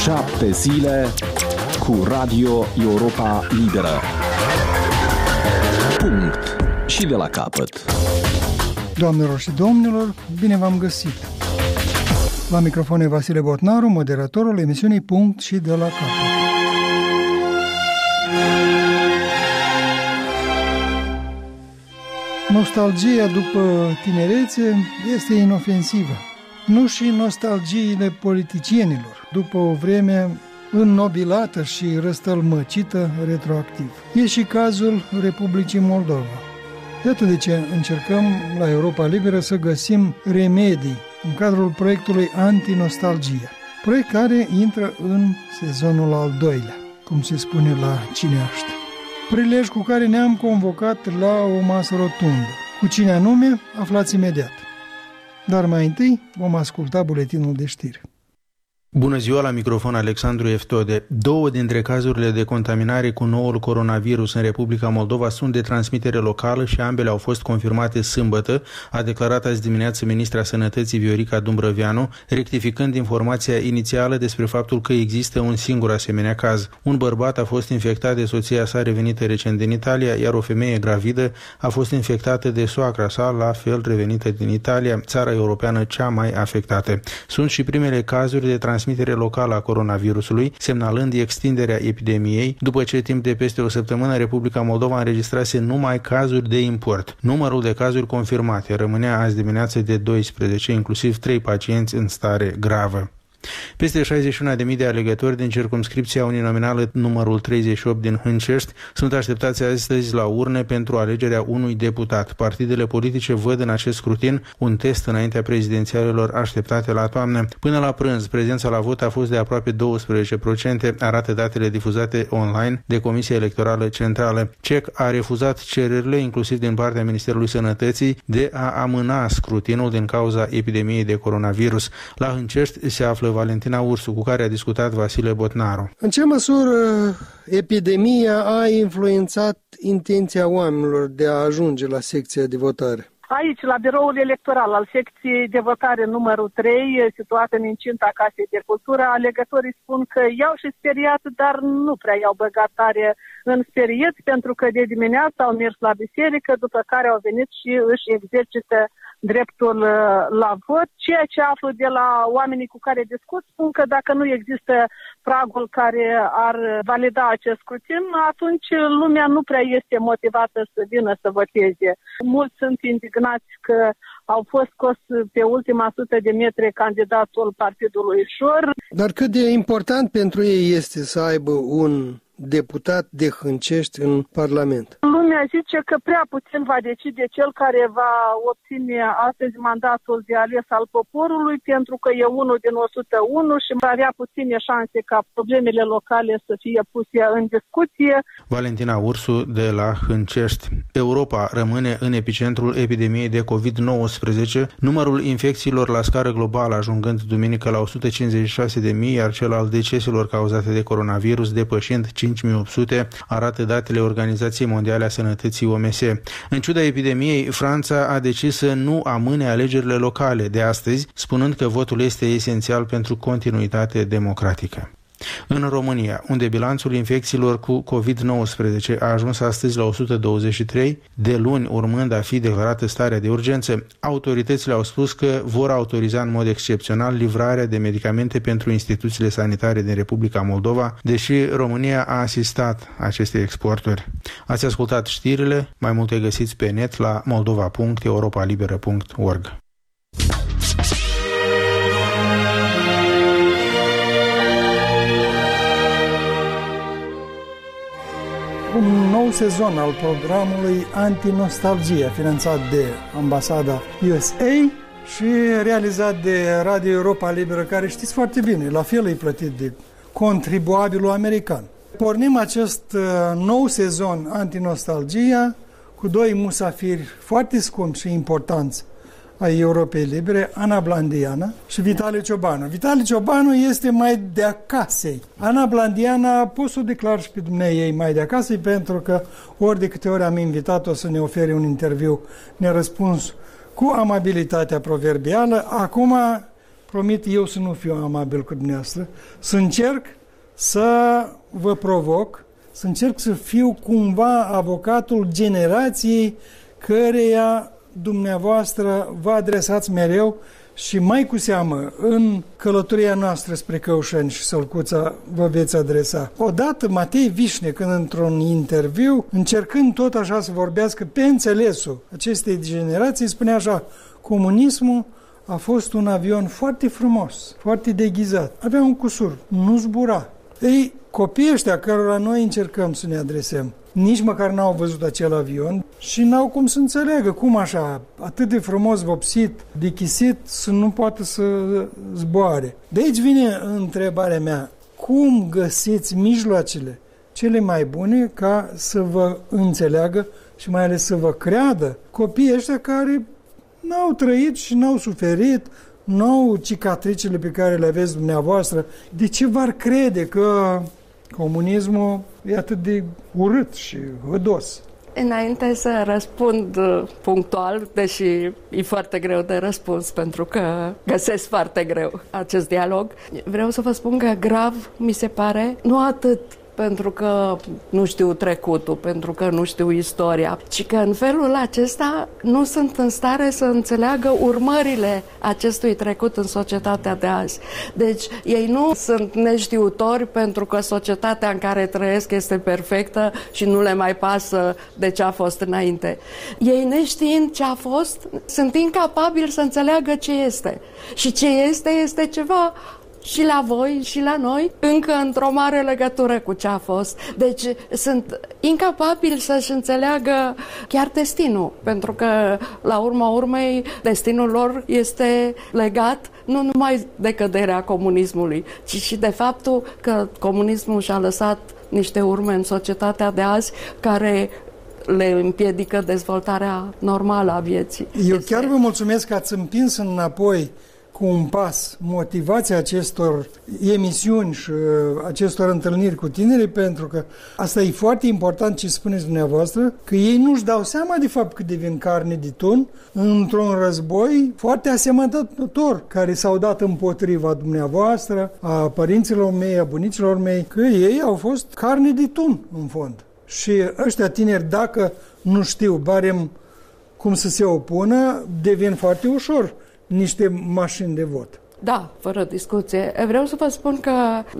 7 zile cu Radio Europa Liberă. Punct. Și de la capăt. Doamnelor și domnilor, bine v-am găsit! La microfon e Vasile Botnaru, moderatorul emisiunii Punct și de la capăt. Nostalgia după tinerețe este inofensivă. Nu și nostalgiile politicienilor, după o vreme înnobilată și răstălmăcită retroactiv. E și cazul Republicii Moldova. Iată de ce încercăm la Europa Liberă să găsim remedii în cadrul proiectului Antinostalgia, proiect care intră în sezonul al doilea, cum se spune la Cineaște. Prilej cu care ne-am convocat la o masă rotundă. Cu cine anume, aflați imediat. Dar mai întâi vom asculta buletinul de știri. Bună ziua, la microfon Alexandru Eftode. 2 dintre cazurile de contaminare cu noul coronavirus în Republica Moldova sunt de transmitere locală și ambele au fost confirmate sâmbătă, a declarat azi dimineață ministra Sănătății Viorica Dumbrăveanu, rectificând informația inițială despre faptul că există un singur asemenea caz. Un bărbat a fost infectat de soția sa revenită recent din Italia, iar o femeie gravidă a fost infectată de soacra sa, la fel revenită din Italia, țara europeană cea mai afectată. Sunt și primele cazuri de transmitere locală a coronavirusului, semnalând extinderea epidemiei, după ce timp de peste o săptămână Republica Moldova înregistrase numai cazuri de import. Numărul de cazuri confirmate rămânea azi dimineață de 12, inclusiv 3 pacienți în stare gravă. Peste 61.000 de alegători din circumscripția uninominală numărul 38 din Hâncești sunt așteptați astăzi la urne pentru alegerea unui deputat. Partidele politice văd în acest scrutin un test înaintea prezidențialelor așteptate la toamnă. Până la prânz, prezența la vot a fost de aproape 12%, arată datele difuzate online de Comisia Electorală Centrală. CEC a refuzat cererile, inclusiv din partea Ministerului Sănătății, de a amâna scrutinul din cauza epidemiei de coronavirus. La Hâncești se află Valentina Ursu, cu care a discutat Vasile Botnaru. În ce măsură epidemia a influențat intenția oamenilor de a ajunge la secția de votare? Aici, la biroul electoral al secției de votare numărul 3, situată în incinta Casei de Cultură, alegătorii spun că i-au și speriat, dar nu prea i-au băgat tare în sperieți, pentru că de dimineață au mers la biserică, după care au venit și își exercită dreptul la vot. Ceea ce aflu de la oamenii cu care discut spun că dacă nu există pragul care ar valida acest scrutin, atunci lumea nu prea este motivată să vină să voteze. Mulți sunt indignați că au fost scos pe ultima 100 de metri candidatul Partidului Șor. Dar cât de important pentru ei este să aibă un deputat de Hâncești în Parlament? Lumea zice că prea puțin va decide cel care va obține astăzi mandatul de ales al poporului, pentru că e unul din 101 și va avea puține șanse ca problemele locale să fie puse în discuție. Valentina Ursu de la Hâncești. Europa rămâne în epicentrul epidemiei de COVID-19, numărul infecțiilor la scară globală ajungând duminică la 156.000, iar cel al deceselor cauzate de coronavirus depășind 5.800, arată datele Organizației Mondiale a Sănătății OMS. În ciuda epidemiei, Franța a decis să nu amâne alegerile locale de astăzi, spunând că votul este esențial pentru continuitate democratică. În România, unde bilanțul infecțiilor cu COVID-19 a ajuns astăzi la 123, de luni urmând a fi declarată starea de urgență, autoritățile au spus că vor autoriza în mod excepțional livrarea de medicamente pentru instituțiile sanitare din Republica Moldova, deși România a asistat aceste exporturi. Ați ascultat știrile, mai multe găsiți pe net la moldova.europalibera.org. Un nou sezon al programului Antinostalgia, finanțat de Ambasada USA și realizat de Radio Europa Liberă, care știți foarte bine, la fel e plătit de contribuabilul american. Pornim acest nou sezon Antinostalgia cu 2 musafiri foarte scumpi și importanți ai Europei Libere, Ana Blandiana și Vitali Ciobanu. Vitali Ciobanu este mai de acasă. Ana Blandiana pot să o declar și pe dumneavoastră mai de acasă, pentru că ori de câte ori am invitat-o să ne ofere un interviu, ne-a răspuns cu amabilitatea proverbială. Acum promit eu să nu fiu amabil cu dumneavoastră, să încerc să vă provoc, să încerc să fiu cumva avocatul generației căreia dumneavoastră vă adresați mereu și mai cu seamă în călătoria noastră spre Căușeni și Sălcuța vă veți adresa. Odată Matei Vișne, când într-un interviu, încercând tot așa să vorbească pe înțelesul acestei generații, spunea așa: comunismul a fost un avion foarte frumos, foarte deghizat. Avea un cusur, nu zbura. Ei, copiii ăștia cărora noi încercăm să ne adresăm, nici măcar n-au văzut acel avion și n-au cum să înțeleagă cum așa, atât de frumos vopsit, dechisit, să nu poată să zboare. De aici vine întrebarea mea: cum găsiți mijloacele cele mai bune ca să vă înțeleagă și mai ales să vă creadă copiii ăștia care n-au trăit și n-au suferit, n-au cicatricele pe care le aveți dumneavoastră? De ce v-ar crede că comunismul e atât de urât și hădos? Înainte să răspund punctual, deși e foarte greu de răspuns pentru că găsesc foarte greu acest dialog, vreau să vă spun că grav mi se pare nu atât pentru că nu știu trecutul, pentru că nu știu istoria, ci că în felul acesta nu sunt în stare să înțeleagă urmările acestui trecut în societatea de azi. Deci ei nu sunt neștiutori pentru că societatea în care trăiesc este perfectă și nu le mai pasă de ce a fost înainte. Ei, neștiind ce a fost, sunt incapabili să înțeleagă ce este. Și ce este ceva și la voi și la noi, încă într-o mare legătură cu ce a fost. Deci sunt incapabili să-și înțeleagă chiar destinul, pentru că, la urma urmei, destinul lor este legat nu numai de căderea comunismului, ci și de faptul că comunismul și-a lăsat niște urme în societatea de azi care le împiedică dezvoltarea normală a vieții. Eu chiar vă mulțumesc că ați împins înapoi cu un pas motivația acestor emisiuni și acestor întâlniri cu tinerii, pentru că asta e foarte important ce spuneți dumneavoastră, că ei nu-și dau seama de fapt că devin carne de tun într-un război foarte asemănător care s-au dat împotriva dumneavoastră, a părinților mei, a bunicilor mei, că ei au fost carne de tun în fond. Și ăștia tineri, dacă nu știu barem cum să se opună, devin foarte ușor niște mașini de vot. Da, fără discuție. Vreau să vă spun că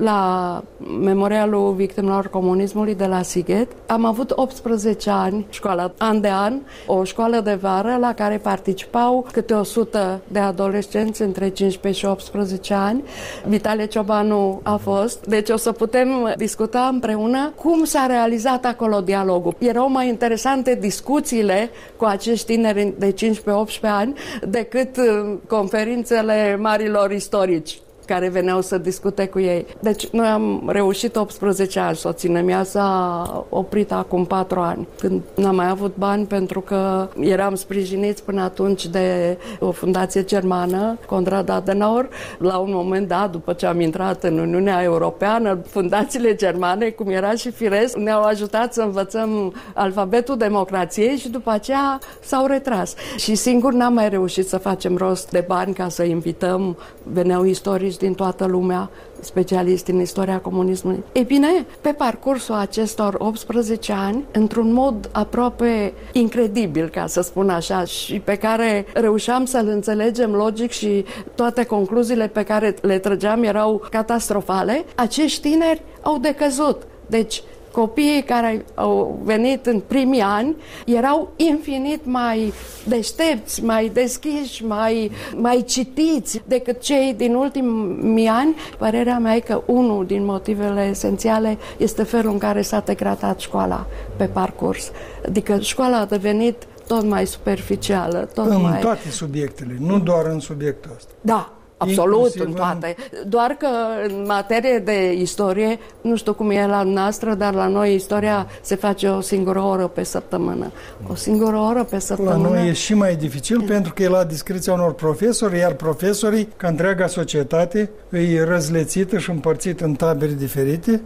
la Memorialul Victimelor Comunismului de la Sighet am avut 18 ani, școala an de an, o școală de vară la care participau câte 100 de adolescenți între 15 și 18 ani. Vitalie Ciobanu a fost. Deci o să putem discuta împreună cum s-a realizat acolo dialogul. Erau mai interesante discuțiile cu acești tineri de 15-18 ani decât conferințele marilor istorici care veneau să discute cu ei. Deci noi am reușit 18 ani, soția mea s-a oprit acum 4 ani, când n-am mai avut bani pentru că eram sprijiniți până atunci de o fundație germană, Konrad Adenauer. La un moment dat, după ce am intrat în Uniunea Europeană, fundațiile germane, cum era și firesc, ne-au ajutat să învățăm alfabetul democrației și după aceea s-au retras. Și singur n-am mai reușit să facem rost de bani ca să invităm, veneau istorici din toată lumea, specialiști în istoria comunismului. Ei bine, pe parcursul acestor 18 ani, într-un mod aproape incredibil, ca să spun așa, și pe care reușeam să-l înțelegem logic și toate concluziile pe care le trăgeam erau catastrofale, acești tineri au decăzut. Deci, copiii care au venit în primii ani erau infinit mai deștepți, mai deschiși, mai citiți decât cei din ultimii ani. Părerea mea e că unul din motivele esențiale este felul în care s-a degradat școala pe parcurs. Adică școala a devenit tot mai superficială. În toate subiectele, nu doar în subiectul ăsta. Da. Absolut, în toate. Doar că în materie de istorie, nu știu cum e la noastră, dar la noi istoria se face o singură oră pe săptămână. O singură oră pe săptămână. La noi e și mai dificil pentru că e la discreția unor profesori, iar profesorii, ca întreaga societate, e răzlețită și împărțită în tabere diferite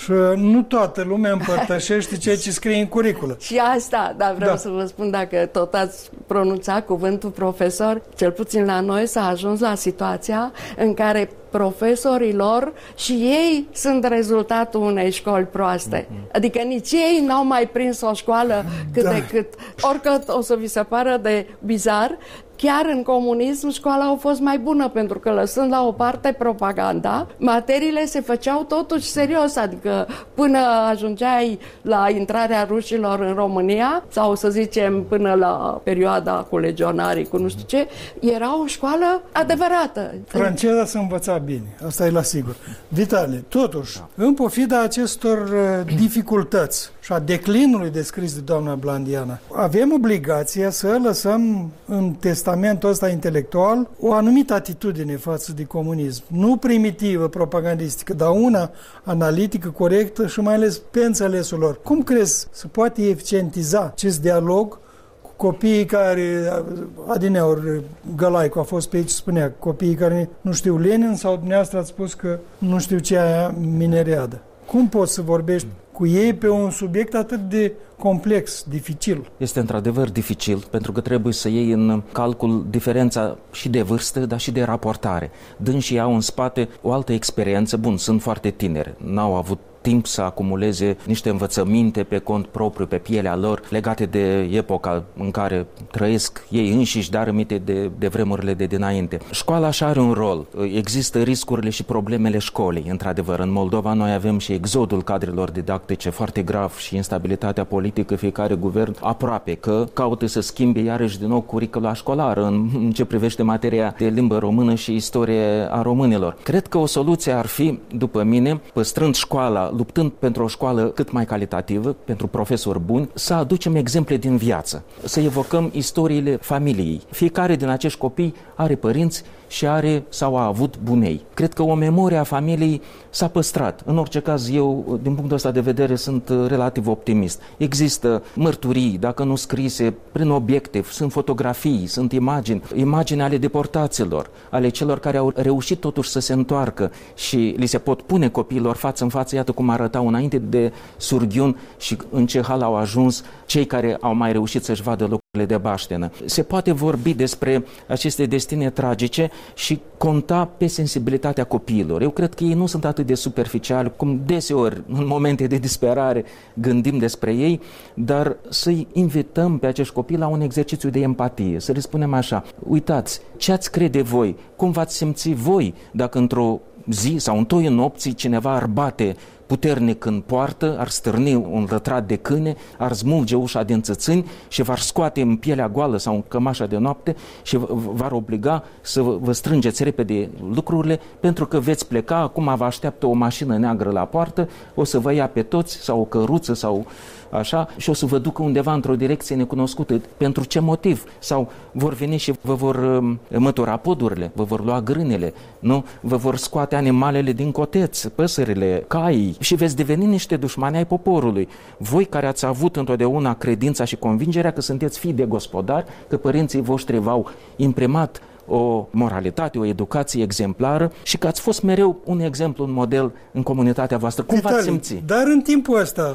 Și nu toată lumea împărtășește ceea ce scrie în curiculă. Și asta, dar vreau să vă spun, dacă tot ați pronunțat cuvântul profesor, cel puțin la noi s-a ajuns la situația în care profesorilor și ei sunt rezultatul unei școli proaste. Adică nici ei n-au mai prins o școală cât de cât. Oricât o să vi se pară de bizar, chiar în comunism școala a fost mai bună, pentru că lăsând la o parte propaganda, materiile se făceau totuși serios, adică până ajungeai la intrarea rușilor în România, sau să zicem până la perioada cu legionarii, cu nu știu ce, era o școală adevărată. Franceza se învăța bine, asta e la sigur. Vitale, totuși, în pofida acestor dificultăți și a declinului descris de doamna Blandiana, avem obligația să lăsăm în testamentul ăsta intelectual o anumită atitudine față de comunism. Nu primitivă, propagandistică, dar una analitică, corectă și mai ales pe înțelesul lor. Cum crezi să poate eficientiza acest dialog cu copiii care, adineauri, Gălaicu a fost pe aici, spunea, copiii care nu știu Lenin, sau dumneavoastră ați spus că nu știu ce aia Mineriadă. Cum poți să vorbești cu ei pe un subiect atât de complex, dificil? Este într-adevăr dificil, pentru că trebuie să iei în calcul diferența și de vârstă, dar și de raportare. Dânsii au în spate o altă experiență. Bun, sunt foarte tineri, n-au avut timp să acumuleze niște învățăminte pe cont propriu, pe pielea lor, legate de epoca în care trăiesc ei înșiși, dar aminte de vremurile de dinainte. Școala așa are un rol. Există riscurile și problemele școlii. Într-adevăr, în Moldova noi avem și exodul cadrelor didactice foarte grav și instabilitatea politică. Fiecare guvern aproape că caută să schimbe iarăși din nou curicula școlară în ce privește materia de limbă română și istorie a românilor. Cred că o soluție ar fi, după mine, păstrând școala, luptând pentru o școală cât mai calitativă, pentru profesori buni, să aducem exemple din viață, să evocăm istoriile familiei. Fiecare din acești copii are părinți și are sau a avut bunei. Cred că o memorie a familiei s-a păstrat. În orice caz, eu, din punctul ăsta de vedere, sunt relativ optimist. Există mărturii, dacă nu scrise, prin obiecte, sunt fotografii, sunt imagini ale deportaților, ale celor care au reușit totuși să se întoarcă și li se pot pune copiilor față în față, iată cum arătau înainte de Surghiun și în ce hal au ajuns cei care au mai reușit să-și vadă locurile de baștenă. Se poate vorbi despre aceste destine tragice și conta pe sensibilitatea copiilor. Eu cred că ei nu sunt atât de superficiali, cum deseori, în momente de disperare, gândim despre ei, dar să-i invităm pe acești copii la un exercițiu de empatie, să le spunem așa: uitați, ce ați crede voi, cum v-ați simți voi dacă într-o zi sau în toiul nopții cineva ar bate puternic în poartă, ar stârni un rătrat de câine, ar smulge ușa din țățâni și v-ar scoate în pielea goală sau în cămașa de noapte și v-ar obliga să vă strângeți repede lucrurile, pentru că veți pleca, acum vă așteaptă o mașină neagră la poartă, o să vă ia pe toți, sau o căruță sau așa, și o să vă ducă undeva într-o direcție necunoscută. Pentru ce motiv? Sau vor veni și vă vor mătura podurile, vă vor lua grânele, nu? Vă vor scoate animalele din coteț, păsările, caii, și veți deveni niște dușmani ai poporului. Voi care ați avut întotdeauna credința și convingerea că sunteți fii de gospodari, că părinții voștri v-au imprimat o moralitate, o educație exemplară și că ați fost mereu un exemplu, un model în comunitatea voastră. Cum v-ați simți? Dar în timpul ăsta,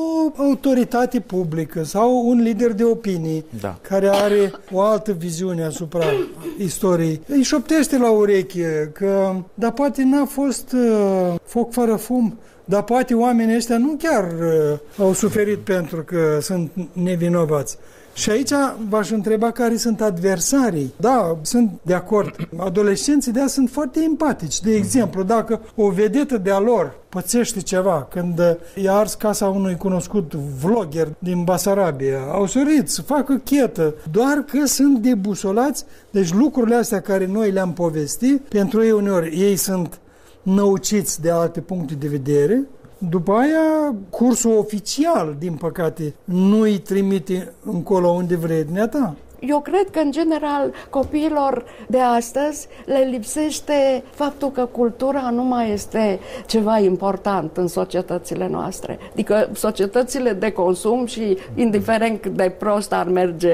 o autoritate publică sau un lider de opinii care are o altă viziune asupra istoriei, îi șoptește la ureche că, dar poate n-a fost foc fără fum, dar poate oamenii ăștia nu chiar au suferit pentru că sunt nevinovați. Și aici v-aș întreba care sunt adversarii. Da, sunt de acord. Adolescenții de azi sunt foarte empatici. De exemplu, dacă o vedetă de-a lor pățește ceva, când i-a ars casa unui cunoscut vlogger din Basarabia, au sărit să facă chetă, doar că sunt debusolați. Deci lucrurile astea care noi le-am povestit, pentru ei uneori ei sunt năuciți de alte puncte de vedere. După aia, cursul oficial, din păcate, nu îi trimite încolo unde vrei dumneata. Eu cred că, în general, copiilor de astăzi le lipsește faptul că cultura nu mai este ceva important în societățile noastre. Adică societățile de consum și, indiferent cât de prost ar merge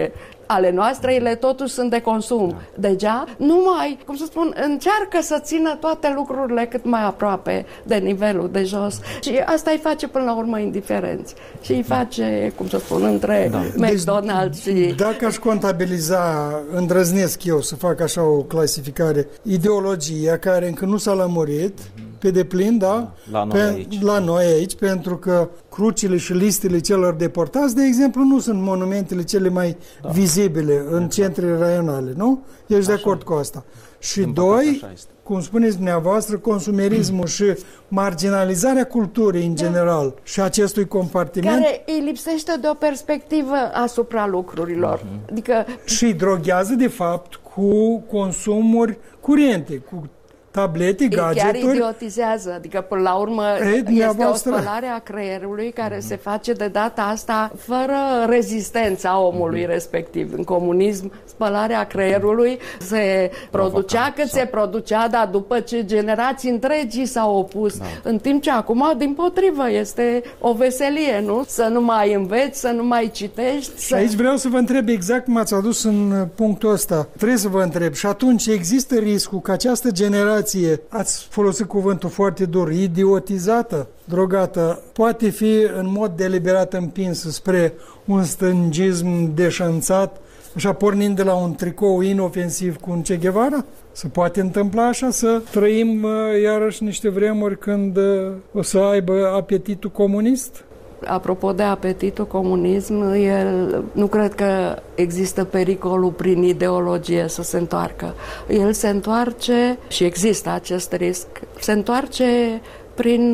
ale noastre, ele totuși sunt de consum. Deja, numai, cum să spun, încearcă să țină toate lucrurile cât mai aproape de nivelul de jos. Și asta îi face până la urmă indiferenți. Și îi face, cum să spun, între McDonald's și... Dacă aș contabiliza, îndrăznesc eu să fac așa o clasificare, ideologia care încă nu s-a lămurit pe deplin, da? La noi aici, pentru că crucile și listele celor deportați, de exemplu, nu sunt monumentele cele mai vizibile în centrele raionale, nu? Ești de acord cu asta? Și doi, cum spuneți dumneavoastră, consumerismul și marginalizarea culturii în general și acestui compartiment. Care îi lipsește de o perspectivă asupra lucrurilor. Adică... Și droghează, de fapt, cu consumuri curente, cu tablete, gadgeturi. Chiar idiotizează, adică până la urmă este o spălare a creierului care se face de data asta fără rezistența omului respectiv. În comunism, spălarea creierului se producea cât se producea, dar după ce generații întregi s-au opus. În timp ce acum, dimpotrivă, este o veselie, nu? Să nu mai înveți, să nu mai citești. Și aici vreau să vă întreb exact cum ați adus în punctul ăsta. Trebuie să vă întreb. Și atunci există riscul că această generație, ați folosit cuvântul foarte dur, idiotizată, drogată, poate fi în mod deliberat împinsă spre un stângism deșanțat, așa pornind de la un tricou inofensiv cu un Che Guevara? Se poate întâmpla așa, să trăim iarăși niște vremuri când o să aibă apetitul comunist? Apropo de apetitul comunism, nu cred că există pericolul prin ideologie să se întoarcă. El se întoarce, și există acest risc, se întoarce prin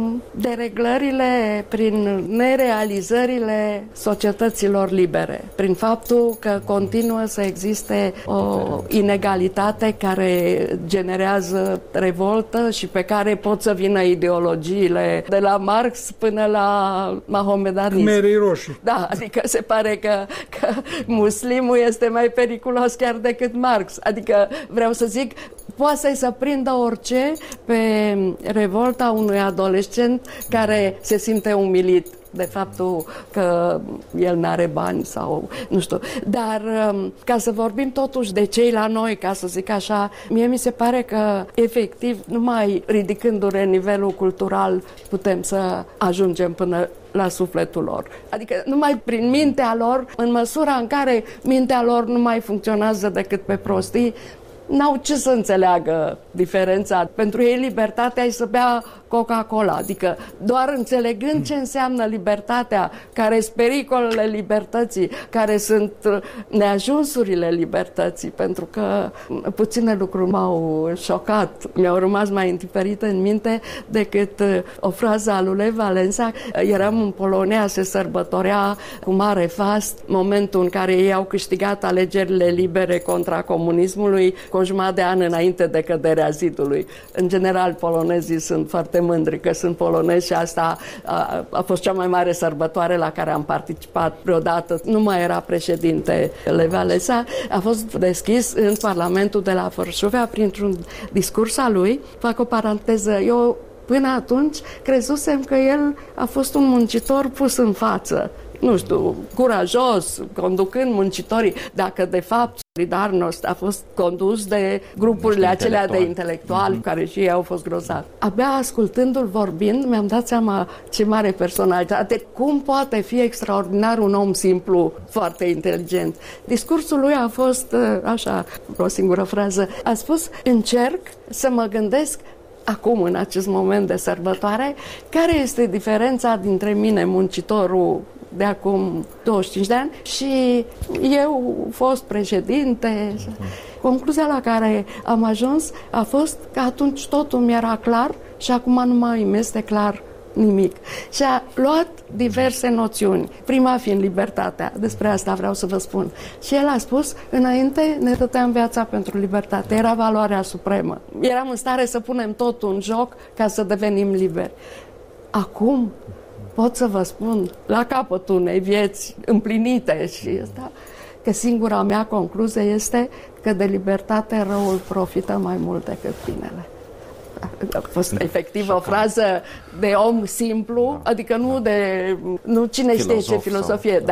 dereglările, prin nerealizările societăților libere, prin faptul că continuă să existe o inegalitate care generează revoltă și pe care pot să vină ideologiile de la Marx până la mahomedanism. Khmerii roșii. Da, adică se pare că muslimul este mai periculos chiar decât Marx. Adică vreau să zic, poate să-i să prindă orice pe revolta unui adolescent care se simte umilit de faptul că el n-are bani sau nu știu. Dar ca să vorbim totuși de cei la noi, ca să zic așa, mie mi se pare că efectiv numai ridicându-ne nivelul cultural putem să ajungem până la sufletul lor. Adică numai prin mintea lor, în măsura în care mintea lor nu mai funcționează decât pe prostii, n-au ce să înțeleagă diferența. Pentru ei libertatea e să bea Coca-Cola. Adică doar înțelegând ce înseamnă libertatea, care sunt pericolele libertății, care sunt neajunsurile libertății, pentru că puține lucruri m-au șocat, mi-au rămas mai întipărite în minte decât o frază a lui Lech Walesa. Eram în Polonia, se sărbătorea cu mare fast momentul în care ei au câștigat alegerile libere contra comunismului cu o jumătate de an înainte de căderea zidului. În general, polonezii sunt foarte mândri că sunt polonezi și asta a fost cea mai mare sărbătoare la care am participat vreodată. Nu mai era președinte Lech Walesa. A fost deschis în Parlamentul de la Varsovia printr-un discurs al lui. Fac o paranteză. Eu până atunci crezusem că el a fost un muncitor pus în față. Nu știu, curajos, conducând muncitorii, dacă de fapt Solidarność a fost condus de grupurile acelea de intelectuali care și ei au fost grozavi. Abia ascultându-l vorbind, mi-am dat seama ce mare personalitate, cum poate fi extraordinar un om simplu, foarte inteligent. Discursul lui a fost așa, o singură frază. A spus, încerc să mă gândesc acum, în acest moment de sărbătoare, care este diferența dintre mine, muncitorul de acum 25 de ani, și eu fost președinte. Concluzia la care am ajuns a fost că atunci totul mi-era clar și acum nu mai îmi este clar nimic. Și a luat diverse noțiuni, prima fiind libertatea, despre asta vreau să vă spun. Și el a spus, înainte ne dăteam viața pentru libertate, era valoarea supremă. Eram în stare să punem totul în joc ca să devenim liberi. Acum pot să vă spun, la capătul unei vieți împlinite și asta, că singura mea concluzie este că de libertate răul profită mai mult decât binele. A fost efectiv o frază de om simplu, adică nu cine știe ce filosofie, dar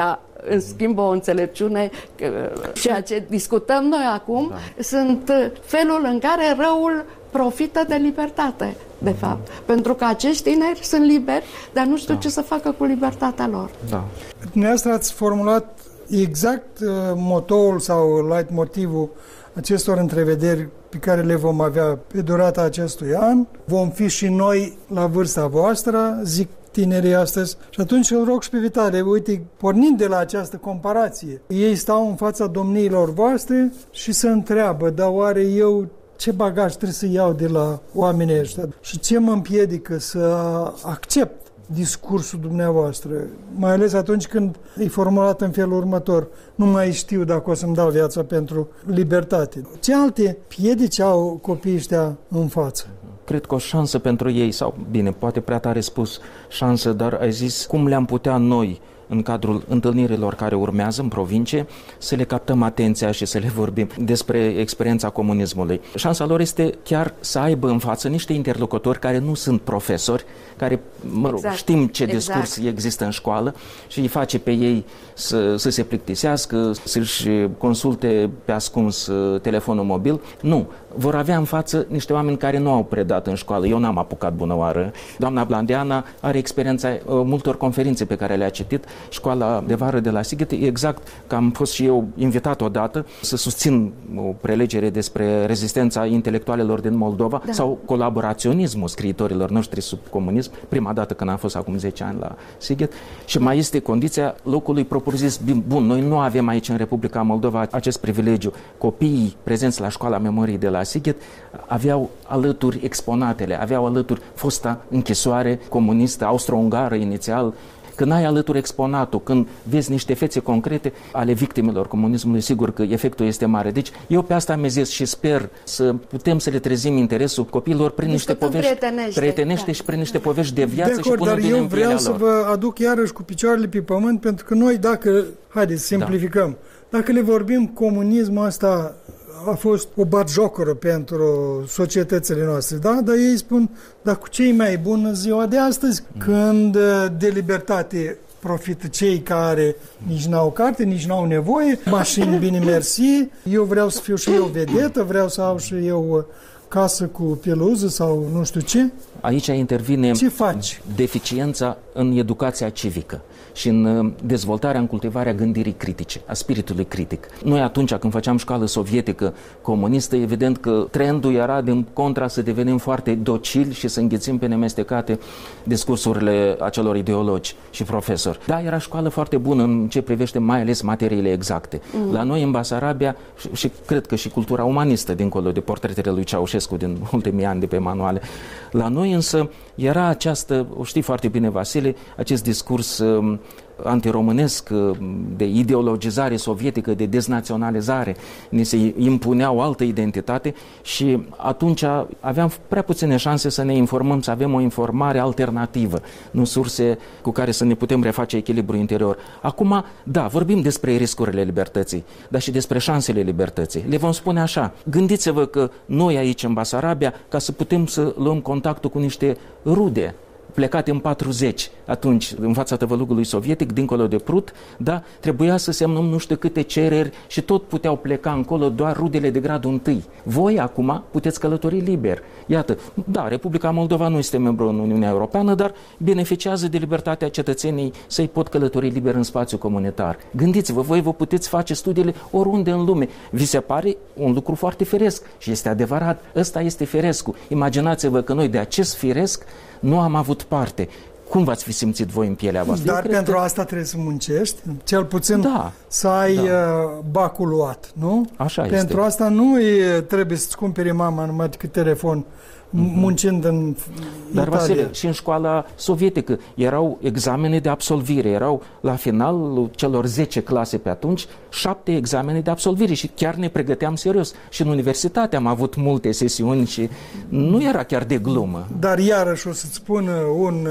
în schimb o înțelepciune. Ceea ce discutăm noi acum sunt felul în care răul profită de libertate, de fapt. Pentru că acești tineri sunt liberi, dar nu știu ce să facă cu libertatea lor. Dumneavoastră ați formulat exact motoul sau leitmotivul acestor întrevederi pe care le vom avea pe durata acestui an. Vom fi și noi la vârsta voastră, zic tinerii astăzi. Și atunci îl rog și pe Vitalie, uite, pornind de la această comparație, ei stau în fața domniilor voastre și se întreabă, dar oare eu ce bagaj trebuie să iau de la oamenii ăștia și ce mă împiedică să accept discursul dumneavoastră, mai ales atunci când e formulat în felul următor: nu mai știu dacă o să-mi dau viața pentru libertate. Ce alte piedici au copiii ăștia în față? Cred că o șansă pentru ei, sau bine, poate prea tare spus șansă, dar ai zis cum le-am putea noi, în cadrul întâlnirilor care urmează în provincie, să le captăm atenția și să le vorbim despre experiența comunismului. Șansa lor este chiar să aibă în față niște interlocutori care nu sunt profesori, care, știm ce discurs există în școală și îi face pe ei să se plictisească, să-și consulte pe ascuns telefonul mobil. Nu. Vor avea în față niște oameni care nu au predat în școală. Eu n-am apucat bună oară. Doamna Blandeana are experiența multor conferințe pe care le-a citit. Școala de vară de la Sighet, exact că am fost și eu invitat odată să susțin o prelegere despre rezistența intelectualelor din Moldova sau colaboraționismul scriitorilor noștri sub comunism, prima dată când am fost acum 10 ani la Sighet. Și mai este condiția locului propriu-zis. Bun, noi nu avem aici în Republica Moldova acest privilegiu. Copiii prezenți la Școala Memoriei de la Sighet aveau alături exponatele, aveau alături fosta închisoare comunistă austro-ungară inițial. Când ai alături exponatul, când vezi niște fețe concrete ale victimelor comunismului, sigur că efectul este mare. Deci eu pe asta amezez și sper să putem să le trezim interesul copiilor prin niște povești prietenește și prin niște povești de viață. De acord, dar eu vreau să vă aduc iarăși cu picioarele pe pământ, pentru că noi, dacă, haideți să simplificăm, dacă le vorbim, comunismul ăsta a fost o batjocoră pentru societățile noastre, da? Dar ei spun, dar cu ce e mai bun în ziua de astăzi, când de libertate profită cei care nici n-au carte, nici n-au nevoie, mașini bine mersi, eu vreau să fiu și eu vedetă, vreau să au și eu casă cu peluză sau nu știu ce. Aici intervine ce faci? Deficiența în educația civică și în dezvoltarea, în cultivarea gândirii critice, a spiritului critic. Noi atunci când făceam școală sovietică comunistă, evident că trendul era din contra să devenim foarte docili și să înghețim pe nemestecate discursurile acelor ideologi și profesori. Da, era școală foarte bună în ce privește mai ales materiile exacte. La noi în Basarabia și cred că și cultura umanistă, dincolo de portretele lui Ceaușescu din ultimii ani de pe manuale, la noi însă era această, o știi foarte bine Vasile, acest discurs antiromânesc, de ideologizare sovietică, de deznaționalizare, ni se impunea o altă identitate și atunci aveam prea puține șanse să ne informăm, să avem o informare alternativă, nu surse cu care să ne putem reface echilibrul interior. Acum, da, vorbim despre riscurile libertății, dar și despre șansele libertății. Le vom spune așa: gândiți-vă că noi aici în Basarabia, ca să putem să luăm contactul cu niște rude plecate în 40, atunci, în fața tăvălugului sovietic, dincolo de Prut, da, trebuia să semnăm nu știu câte cereri și tot puteau pleca încolo doar rudele de gradul 1. Voi, acum, puteți călători liber. Iată, da, Republica Moldova nu este membru în Uniunea Europeană, dar beneficiază de libertatea cetățenii să-i pot călători liber în spațiu comunitar. Gândiți-vă, voi vă puteți face studiile oriunde în lume. Vi se pare un lucru foarte firesc și este adevărat. Ăsta este firescul. Imaginați-vă că noi de acest firesc nu am avut parte. Cum v-ați fi simțit voi în pielea voastră? Dar pentru asta trebuie să muncești, cel puțin să ai bacul luat, nu? Așa pentru este. Asta nu trebuie să-ți cumpere mama numai decât telefon, muncind în Dar, Italia. Vasile, și în școala sovietică erau examene de absolvire, erau la finalul celor 10 clase pe atunci 7 examene de absolvire și chiar ne pregăteam serios. Și în universitate am avut multe sesiuni și nu era chiar de glumă. Dar iarăși o să-ți spun un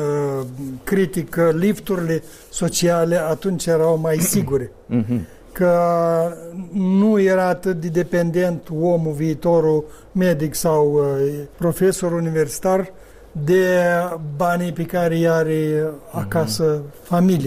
critic că lifturile sociale atunci erau mai sigure. Că nu era atât de dependent omul, viitorul medic sau profesor universitar de banii pe care îi are acasă familia.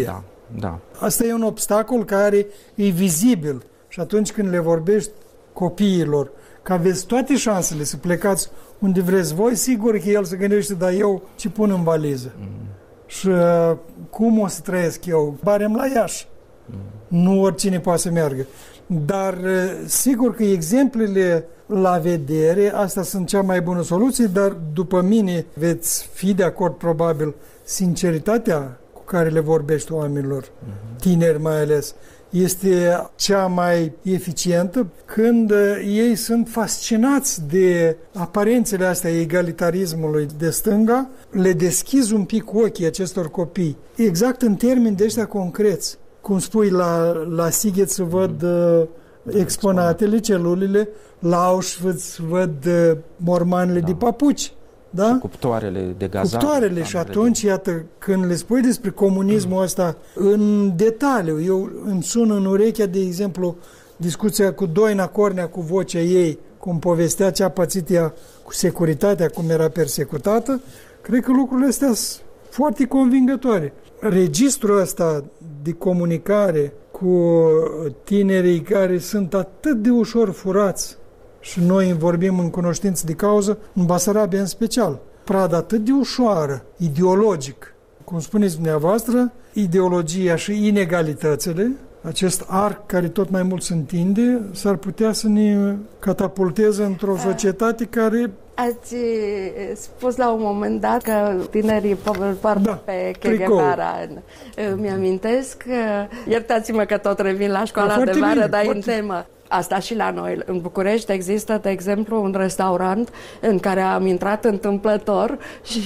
Da. Asta e un obstacol care e vizibil și atunci când le vorbești copiilor că aveți toate șansele să plecați unde vreți voi, sigur că el se gândește, dar eu ce pun în valiză? Și cum o să trăiesc eu? Barem la Iași. Nu oricine poate să meargă. Dar sigur că exemplele la vedere, astea sunt cea mai bună soluție, dar după mine veți fi de acord probabil sinceritatea cu care le vorbești oamenilor, tineri mai ales, este cea mai eficientă când ei sunt fascinați de aparențele astea egalitarismului de stânga, le deschizi un pic ochii acestor copii, exact în termeni de ăștia concreți. Cum spui, la Sighet să văd exponatele, celulele, la Auschwitz văd mormanele de papuci. Da? Cuptoarele de gazare. Cuptoarele și atunci, iată, când le spui despre comunismul ăsta în detaliu, eu îmi sun în urechea, de exemplu, discuția cu Doina Cornea, cu vocea ei, cum povestea ce a pățit ea cu securitatea, cum era persecutată, cred că lucrurile astea sunt foarte convingătoare. Registrul ăsta de comunicare cu tinerii care sunt atât de ușor furați, și noi vorbim în cunoștință de cauză, în Basarabia în special. Prada atât de ușoară, ideologic. Cum spuneți dumneavoastră, ideologia și inegalitățile, acest arc care tot mai mult se întinde, s-ar putea să ne catapulteze într-o societate care... Ați spus la un moment dat că tinerii poartă pe Che Guevara. Mi-amintesc, iertați-mă că tot revin la școala de vară, dar în temă. Asta și la noi. În București există, de exemplu, un restaurant în care am intrat întâmplător și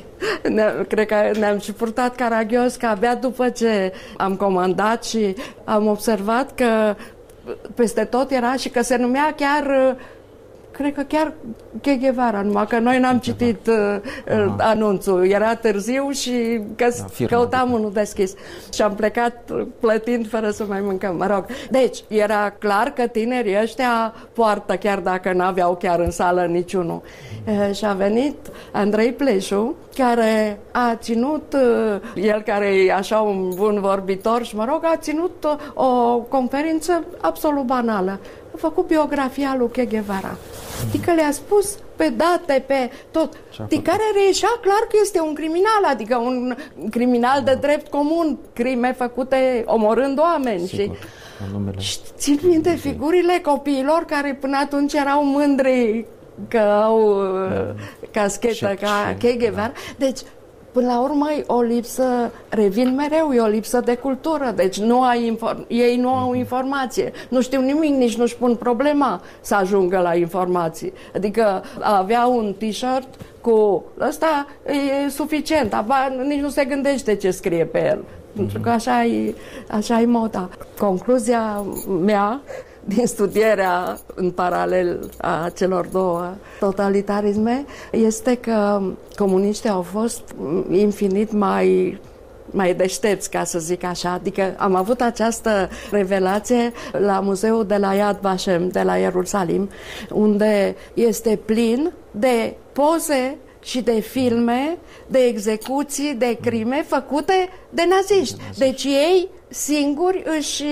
cred că ne-am și purtat caragios că abia după ce am comandat și am observat că peste tot era și că se numea chiar... Cred că chiar Che Guevara, numai că noi n-am citit anunțul. Era târziu și căutam unul deschis. Și am plecat plătind fără să mai mâncăm, mă rog. Deci, era clar că tinerii ăștia poartă, chiar dacă n-aveau chiar în sală niciunul. Și a venit Andrei Pleșu, care a ținut, el care e așa un bun vorbitor și, mă rog, a ținut o conferință absolut banală. A făcut biografia lui Che Guevara. Adică le-a spus pe date, pe tot. De care reieșea clar că este un criminal, adică un criminal de drept comun, crime făcute omorând oameni. Sigur, și țin minte figurile copiilor care până atunci erau mândri că au caschetă ca Che Guevara. Deci, până la urmă, e o lipsă, revin mereu, e o lipsă de cultură, deci ei nu au informație, nu știu nimic, nici nu-și pun problema să ajungă la informații. Adică avea un t-shirt cu ăsta e suficient, nici nu se gândește ce scrie pe el, pentru că așa e moda. Concluzia mea din studierea în paralel a celor două totalitarisme este că comuniștii au fost infinit mai deștepți, ca să zic așa. Adică am avut această revelație la muzeul de la Yad Vashem, de la Ierusalim, unde este plin de poze și de filme, de execuții, de crime făcute de naziști. Deci ei singuri își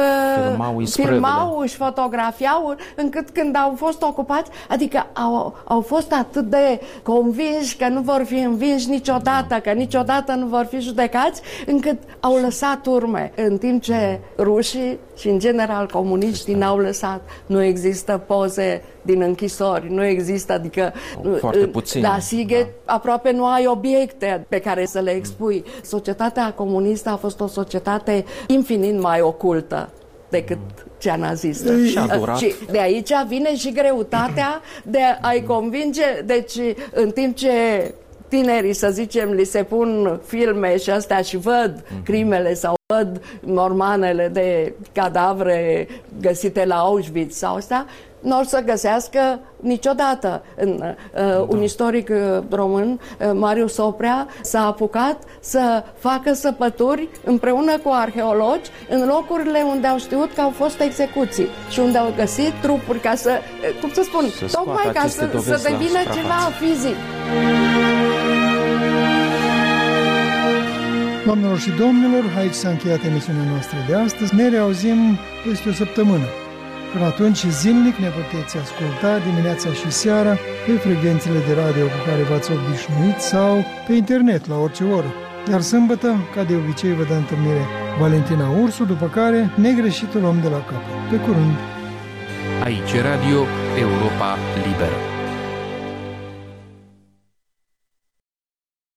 filmau, își fotografiau, încât când au fost ocupați, adică au fost atât de convinși că nu vor fi învinși niciodată, că niciodată nu vor fi judecați, încât au lăsat urme, în timp ce rușii și în general comuniștii n-au lăsat. Nu există poze din închisori, nu există, adică foarte puțin. La Sighet aproape nu ai obiecte pe care să le expui. Societatea comunistă a fost o societate infinit mai ocultă decât cea nazistă. Și de aici vine și greutatea de a-i convinge, deci în timp ce tinerii, să zicem, li se pun filme și astea și văd crimele sau văd mormanele de cadavre găsite la Auschwitz sau astea, nu or să găsească niciodată. Un istoric român, Marius Oprea, s-a apucat să facă săpături împreună cu arheologi în locurile unde au știut că au fost execuții și unde au găsit trupuri ca să, cum să spun, tocmai ca să devină ceva fizic. Doamnelor și domnilor, aici s-a încheiat emisiunea noastră de astăzi. Ne reauzim peste o săptămână. Până atunci, zilnic ne puteți asculta dimineața și seara pe frecvențele de radio cu care v-ați obișnuit sau pe internet la orice oră. Iar sâmbătă, ca de obicei, vă dă întâlnire Valentina Ursu, după care negreșitul om de la capăt. Pe curând! Aici Radio Europa Liberă.